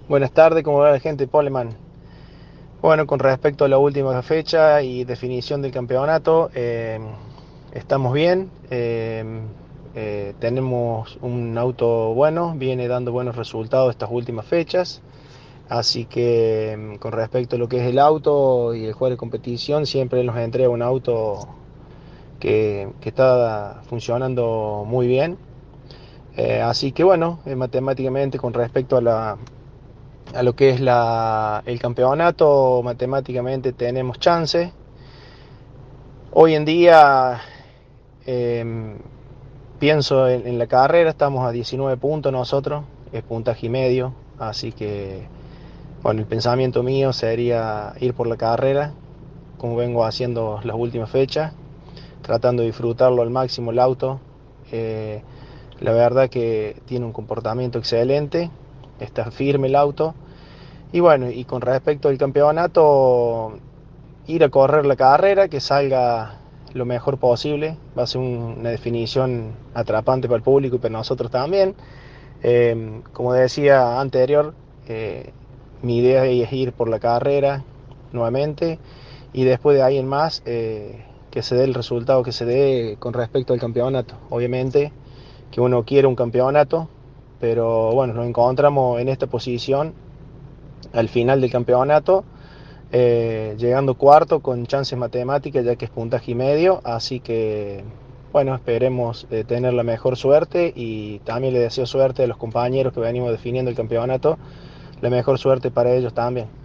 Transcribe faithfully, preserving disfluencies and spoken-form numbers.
Buenas tardes, ¿cómo va la gente? Poleman. Bueno, con respecto a la última fecha y definición del campeonato, eh, estamos bien. Eh, eh, tenemos un auto bueno, viene dando buenos resultados estas últimas fechas. Así que mm, con respecto a lo que es el auto y el juego de competición, siempre nos entrega un auto que, que está funcionando muy bien. Eh, así que bueno, eh, matemáticamente con respecto a la, a lo que es la, el campeonato, matemáticamente tenemos chance. Hoy en día eh, pienso en, en, la carrera, estamos a diecinueve puntos nosotros, es puntaje y medio, así que bueno, el pensamiento mío sería ir por la carrera, como vengo haciendo las últimas fechas, tratando de disfrutarlo al máximo el auto. Eh, la verdad que tiene un comportamiento excelente, está firme el auto. Y bueno, y con respecto al campeonato, ir a correr la carrera, que salga lo mejor posible. Va a ser un- una definición atrapante para el público y para nosotros también. Eh, como decía anterior, eh, mi idea es ir por la carrera nuevamente y después de ahí en más eh, que se dé el resultado que se dé con respecto al campeonato. Obviamente que uno quiere un campeonato, pero bueno, nos encontramos en esta posición al final del campeonato, eh, llegando cuarto con chances matemáticas, ya que es puntaje y medio, así que bueno, esperemos eh, tener la mejor suerte y también le deseo suerte a los compañeros que venimos definiendo el campeonato, la mejor suerte para ellos también.